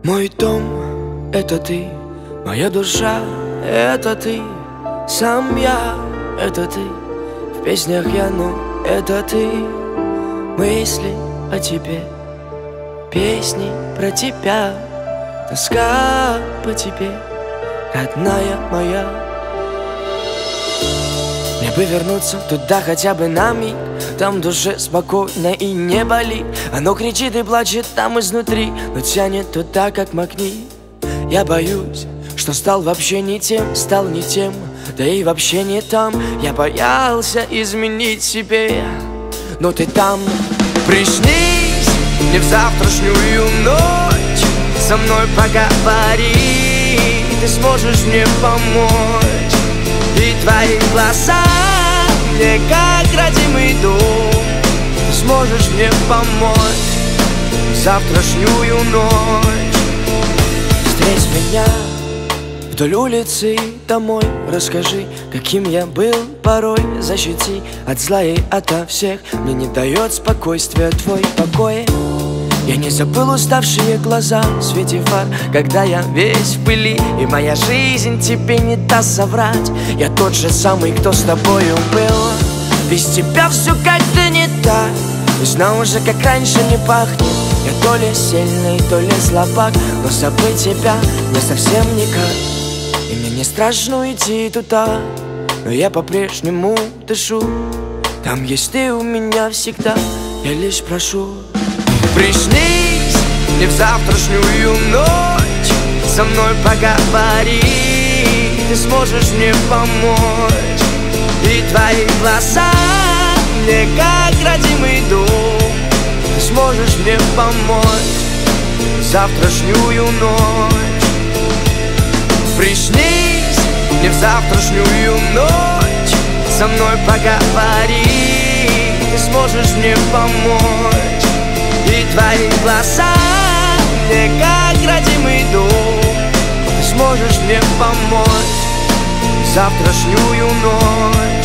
Мой дом — это ты, моя душа — это ты, сам я — это ты, в песнях я, ну, это ты. Мысли о тебе, песни про тебя, тоска по тебе, родная моя. Мне бы вернуться туда хотя бы на миг, там в душе спокойно и не болит. Оно кричит и плачет там изнутри, но тянет туда, как магнит. Я боюсь, что стал вообще не тем, стал не тем, да и вообще не там. Я боялся изменить себе, но ты там. Приснись мне в завтрашнюю ночь, со мной поговори, ты сможешь мне помочь. И твои глаза мне как родимый дом, ты сможешь мне помочь в завтрашнюю ночь. Встреть меня вдоль улицы домой, расскажи, каким я был порой. Защити от зла и ото всех, мне не дает спокойствия твой покой. Я не забыл уставшие глаза в свете фар, когда я весь в пыли, и моя жизнь тебе не даст соврать. Я тот же самый, кто с тобою был. Без тебя все как-то не так, и снова же как раньше не пахнет. Я то ли сильный, то ли слабак, но забыть тебя мне совсем никак. И мне не страшно уйти туда, но я по-прежнему дышу. Там есть ты у меня всегда, я лишь прошу. Приснись мне в завтрашнюю ночь, со мной поговори, ты сможешь мне помочь. И твои глаза мне как родимый дом, ты сможешь мне помочь в завтрашнюю ночь. Приснись мне в завтрашнюю ночь, со мной поговори, ты сможешь мне помочь. И твои глаза мне как родимый дом, ты сможешь мне помочь в завтрашнюю ночь.